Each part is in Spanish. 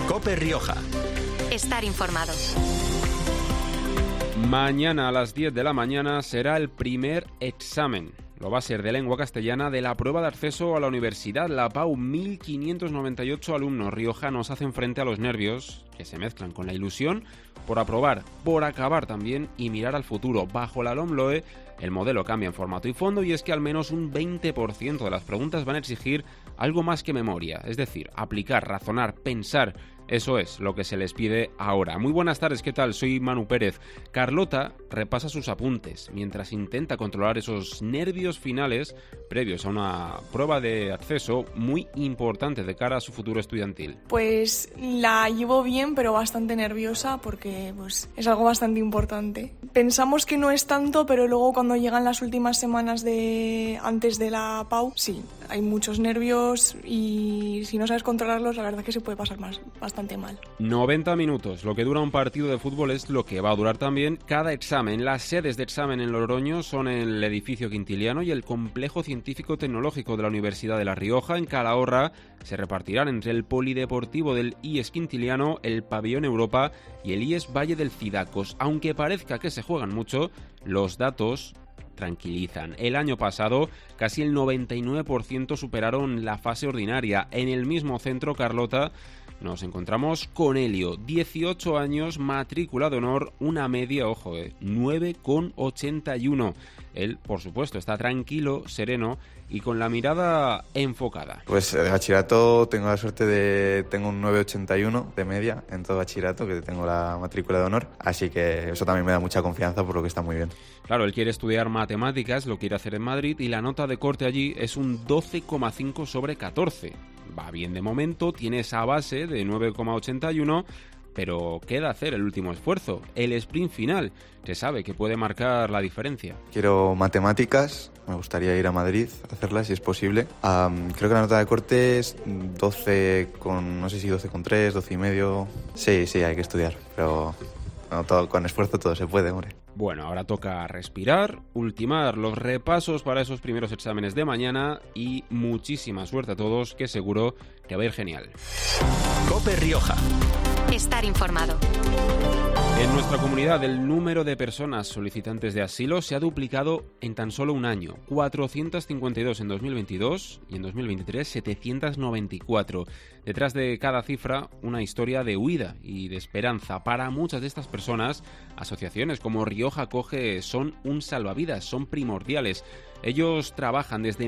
COPE Rioja. Estar informado. Mañana a las 10 de la mañana será el primer examen. Lo va a ser de lengua castellana de la prueba de acceso a la universidad. La PAU, 1.598 alumnos riojanos hacen frente a los nervios que se mezclan con la ilusión por aprobar, por acabar también y mirar al futuro. Bajo la LOMLOE, el modelo cambia en formato y fondo, y es que al menos un 20% de las preguntas van a exigir algo más que memoria, es decir, aplicar, razonar, pensar. Eso es lo que se les pide ahora. Muy buenas tardes, ¿qué tal? Soy Manu Pérez. Carlota repasa sus apuntes mientras intenta controlar esos nervios finales previos a una prueba de acceso muy importante de cara a su futuro estudiantil. Pues la llevo bien, pero bastante nerviosa porque es algo bastante importante. Pensamos que no es tanto, pero luego cuando llegan las últimas semanas antes de la PAU, sí, hay muchos nervios y si no sabes controlarlos, la verdad es que se puede pasar bastante mal. 90 minutos, lo que dura un partido de fútbol es lo que va a durar también cada examen. Las sedes de examen en Logroño son el edificio Quintiliano y el complejo científico-tecnológico de la Universidad de La Rioja. En Calahorra se repartirán entre el polideportivo del IES Quintiliano, el Pabellón Europa y el IES Valle del Cidacos. Aunque parezca que se juegan mucho, los datos tranquilizan. El año pasado, casi el 99% superaron la fase ordinaria. En el mismo centro, Carlota, nos encontramos con Helio, 18 años, matrícula de honor, una media, 9,81. Él, por supuesto, está tranquilo, sereno y con la mirada enfocada. Pues de bachillerato tengo la suerte de... Tengo un 9,81 de media en todo bachillerato, que tengo la matrícula de honor, así que eso también me da mucha confianza, por lo que está muy bien. Claro, él quiere estudiar matemáticas, lo quiere hacer en Madrid y la nota de corte allí es un 12,5 sobre 14. Va bien de momento, tiene esa base de 9,81, pero queda hacer el último esfuerzo, el sprint final. Se sabe que puede marcar la diferencia. Quiero matemáticas, me gustaría ir a Madrid a hacerlas si es posible. Creo que la nota de corte es 12 con, no sé si 12,3, 12,5. Sí, hay que estudiar, pero no, con esfuerzo todo se puede, hombre. Bueno, ahora toca respirar, ultimar los repasos para esos primeros exámenes de mañana y muchísima suerte a todos, que seguro que va a ir genial. COPE Rioja. Estar informado. En nuestra comunidad el número de personas solicitantes de asilo se ha duplicado en tan solo un año. 452 en 2022 y en 2023 794. Detrás de cada cifra una historia de huida y de esperanza. Para muchas de estas personas, asociaciones como Rioja Acoge son un salvavidas, son primordiales. Ellos trabajan desde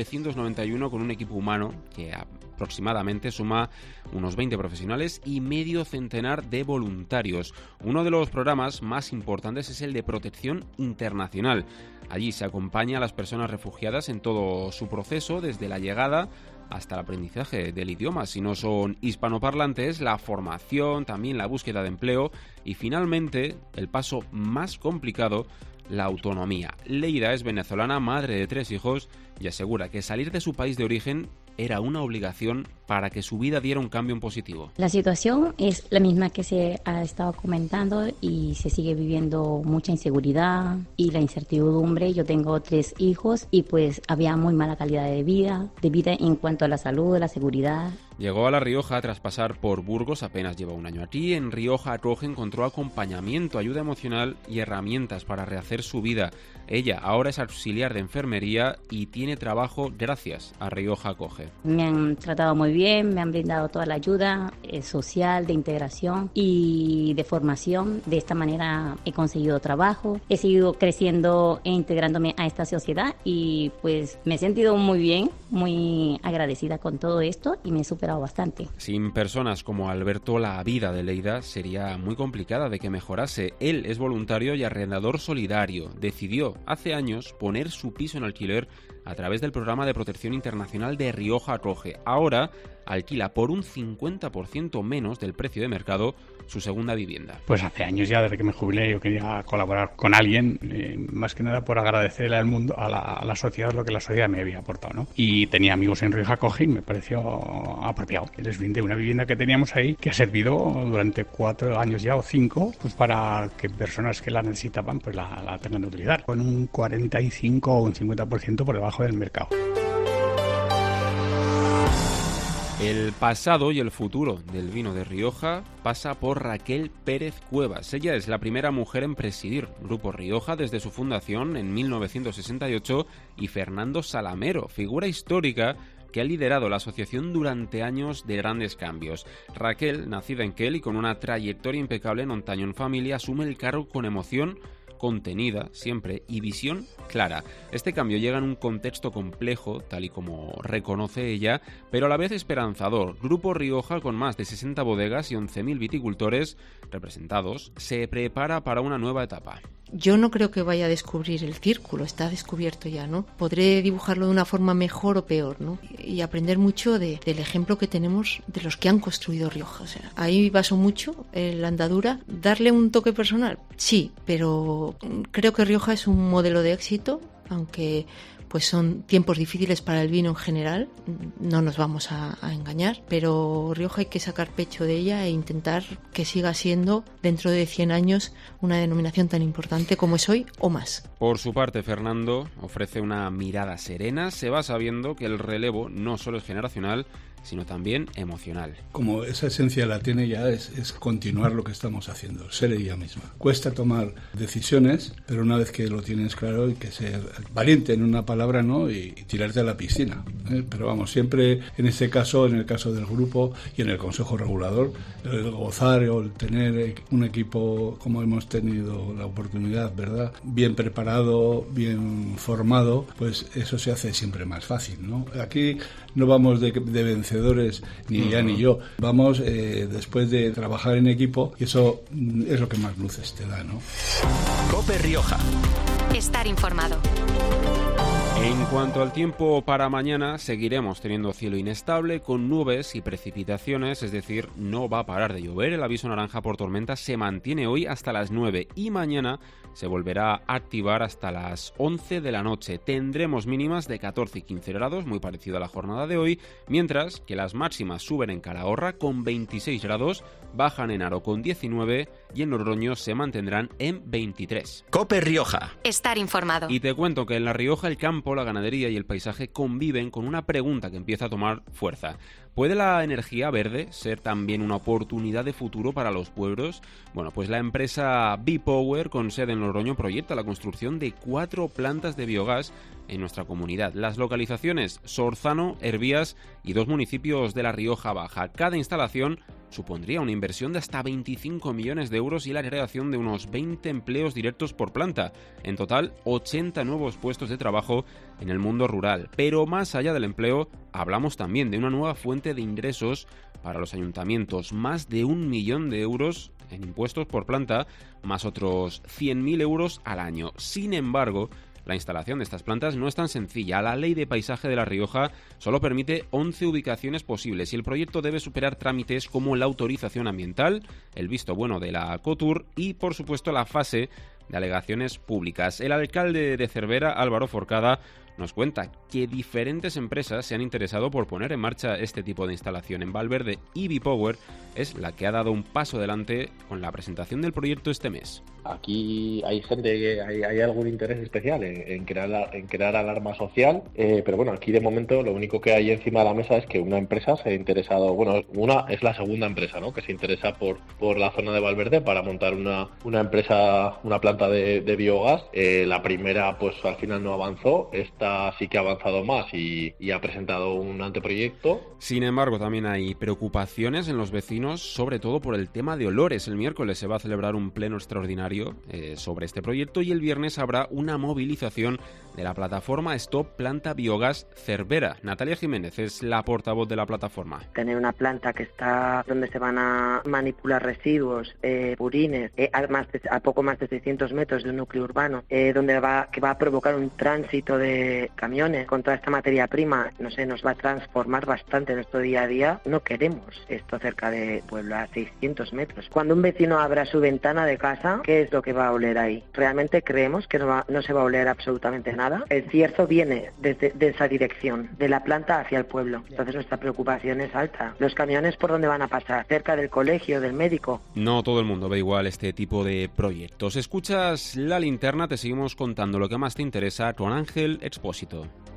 1991 con un equipo humano que aproximadamente suma unos 20 profesionales y medio centenar de voluntarios. Uno de los programas más importantes es el de protección internacional. Allí se acompaña a las personas refugiadas en todo su proceso, desde la llegada hasta el aprendizaje del idioma. Si no son hispanoparlantes, la formación, también la búsqueda de empleo y finalmente, el paso más complicado, la autonomía. Leida es venezolana, madre de 3 hijos y asegura que salir de su país de origen era una obligación para que su vida diera un cambio en positivo. La situación es la misma que se ha estado comentando y se sigue viviendo mucha inseguridad y la incertidumbre. Yo tengo 3 hijos y pues había muy mala calidad de vida en cuanto a la salud, la seguridad. Llegó a La Rioja tras pasar por Burgos, apenas lleva un año aquí. En Rioja Acoge encontró acompañamiento, ayuda emocional y herramientas para rehacer su vida. Ella ahora es auxiliar de enfermería y tiene trabajo gracias a Rioja Acoge. Me han tratado muy bien, me han brindado toda la ayuda social, de integración y de formación. De esta manera he conseguido trabajo, he seguido creciendo e integrándome a esta sociedad y pues me he sentido muy bien, muy agradecida con todo esto y me he superado bastante. Sin personas como Alberto, la vida de Leida sería muy complicada de que mejorase. Él es voluntario y arrendador solidario. Decidió hace años poner su piso en alquiler a través del programa de protección internacional de Rioja Acoge. Ahora alquila por un 50% menos del precio de mercado su segunda vivienda. Pues hace años ya, desde que me jubilé, yo quería colaborar con alguien, más que nada por agradecerle al mundo, a la sociedad, lo que la sociedad me había aportado, ¿no? Y tenía amigos en Rioja Acoge y me pareció apropiado. Les brindé una vivienda que teníamos ahí, que ha servido durante 4 años ya o 5, pues para que personas que la necesitaban pues la tengan de utilizar, con un 45 o un 50% por debajo del mercado. El pasado y el futuro del vino de Rioja pasa por Raquel Pérez Cuevas. Ella es la primera mujer en presidir Grupo Rioja desde su fundación en 1968 y Fernando Salamero, figura histórica que ha liderado la asociación durante años de grandes cambios. Raquel, nacida en Quel y con una trayectoria impecable en Ontañón Familia, asume el cargo con emoción contenida siempre y visión clara. Este cambio llega en un contexto complejo, tal y como reconoce ella, pero a la vez esperanzador. Grupo Rioja, con más de 60 bodegas y 11.000 viticultores representados, se prepara para una nueva etapa. Yo no creo que vaya a descubrir el círculo, está descubierto ya, ¿no? Podré dibujarlo de una forma mejor o peor, ¿no? Y aprender mucho del ejemplo que tenemos de los que han construido Rioja. O sea, ahí baso mucho en la andadura. ¿Darle un toque personal? Sí, pero creo que Rioja es un modelo de éxito, aunque pues son tiempos difíciles para el vino en general, no nos vamos a engañar, pero Rioja hay que sacar pecho de ella e intentar que siga siendo dentro de 100 años una denominación tan importante como es hoy o más. Por su parte, Fernando ofrece una mirada serena, se va sabiendo que el relevo no solo es generacional, sino también emocional. Como esa esencia la tiene ya, es continuar lo que estamos haciendo, ser ella misma. Cuesta tomar decisiones, pero una vez que lo tienes claro hay que ser valiente en una palabra, ¿no? Y tirarte a la piscina. Pero vamos, siempre en este caso, en el caso del grupo y en el Consejo Regulador, el gozar o el tener un equipo como hemos tenido la oportunidad, ¿verdad? Bien preparado, bien formado, pues eso se hace siempre más fácil, ¿no? Aquí no vamos de vencedores, ni ella ni yo. Vamos después de trabajar en equipo y eso es lo que más luces te da, ¿no? COPE Rioja. Estar informado. En cuanto al tiempo para mañana, seguiremos teniendo cielo inestable con nubes y precipitaciones, es decir, no va a parar de llover. El aviso naranja por tormenta se mantiene hoy hasta las 9 y mañana se volverá a activar hasta las 11 de la noche. Tendremos mínimas de 14 y 15 grados, muy parecido a la jornada de hoy, mientras que las máximas suben en Calahorra con 26 grados, bajan en Haro con 19 y en Logroño se mantendrán en 23. COPE Rioja. Estar informado. Y te cuento que en La Rioja el campo, la ganadería y el paisaje conviven con una pregunta que empieza a tomar fuerza. ¿Puede la energía verde ser también una oportunidad de futuro para los pueblos? Bueno, pues la empresa B-Power, con sede en Logroño, proyecta la construcción de 4 plantas de biogás en nuestra comunidad. Las localizaciones: Sorzano, Hervías y 2 municipios de La Rioja Baja. Cada instalación supondría una inversión de hasta 25 millones de euros y la creación de unos 20 empleos directos por planta. En total, 80 nuevos puestos de trabajo en el mundo rural. Pero más allá del empleo, hablamos también de una nueva fuente de ingresos para los ayuntamientos. Más de 1 millón de euros en impuestos por planta, más otros 100.000 euros al año. Sin embargo, la instalación de estas plantas no es tan sencilla. La Ley de Paisaje de La Rioja solo permite 11 ubicaciones posibles y el proyecto debe superar trámites como la autorización ambiental, el visto bueno de la COTUR y, por supuesto, la fase de alegaciones públicas. El alcalde de Cervera, Álvaro Forcada, nos cuenta que diferentes empresas se han interesado por poner en marcha este tipo de instalación en Valverde y B-Power es la que ha dado un paso adelante con la presentación del proyecto este mes. Aquí hay gente que hay algún interés especial en crear alarma social, pero bueno, aquí de momento lo único que hay encima de la mesa es que una empresa se ha interesado, bueno, una es la segunda empresa, ¿no?, que se interesa por la zona de Valverde para montar una empresa, una planta de biogás. La primera pues al final no avanzó, esta sí que ha avanzado más y ha presentado un anteproyecto. Sin embargo, también hay preocupaciones en los vecinos, sobre todo por el tema de olores. El miércoles se va a celebrar un pleno extraordinario sobre este proyecto y el viernes habrá una movilización de la plataforma Stop Planta Biogás Cervera. Natalia Jiménez es la portavoz de la plataforma. Tener una planta que está donde se van a manipular residuos, purines, a poco más de 600 metros de un núcleo urbano, que va a provocar un tránsito de camiones con toda esta materia prima, no sé, nos va a transformar bastante nuestro día a día. No queremos esto cerca de pueblo, a 600 metros. Cuando un vecino abra su ventana de casa, ¿qué es lo que va a oler ahí? ¿Realmente creemos que no se va a oler absolutamente nada? El cierzo viene de esa dirección, de la planta hacia el pueblo. Entonces nuestra preocupación es alta. ¿Los camiones por dónde van a pasar? ¿Cerca del colegio, del médico? No todo el mundo ve igual este tipo de proyectos. Escuchas La Linterna, te seguimos contando lo que más te interesa con Ángel Expósito.